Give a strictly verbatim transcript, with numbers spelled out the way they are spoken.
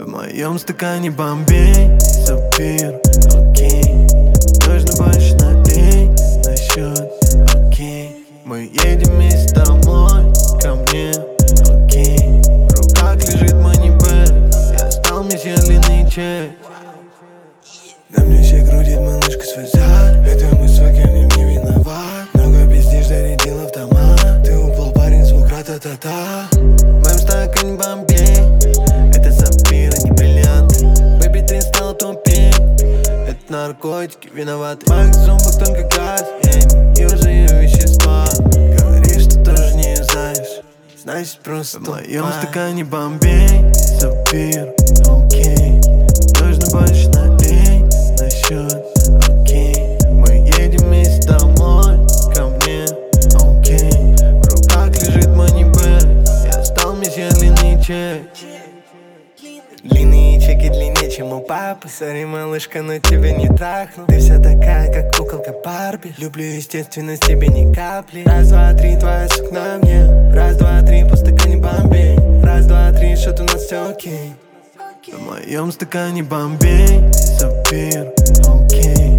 В моем стакане Бомбей, сапфир, окей. Нужно больше налей на счет, окей. Мы едем вместе домой, ко мне, окей. В руках лежит манибель, я стал месье длинный чек. На мне все крутит малышка свой зад. Это мы с вагином не виноват. Много пиздишь, зарядил автомат. Ты упал, парень, звук ра-та-та-та. В моем стакане Бомбей, это сапфир, а не бриллиант. Бэби, ты стал тупее, это наркотики виноваты. В моих зубах только газ, я не юзаю вещества. Говоришь, что тоже не юзаешь, значит просто в моем стакане Бомбей, сапфир, окей. Нужно больше налей на счет, окей. Мы едем вместе домой, ко мне, окей. В руках лежит манибель, я стал месье длинный чек. Длинные чеки длиннее, чем у папы. Сори, малышка, но тебя не трахну. Ты вся такая, как куколка Барби. Люблю естественность, тебе ни капли. Раз, два, три, твоя сук на мне. Раз, два, три, по стакане Бомбей. Раз, два, три, что-то у нас все окей. В моем стакане Бомбей, сапфир, окей.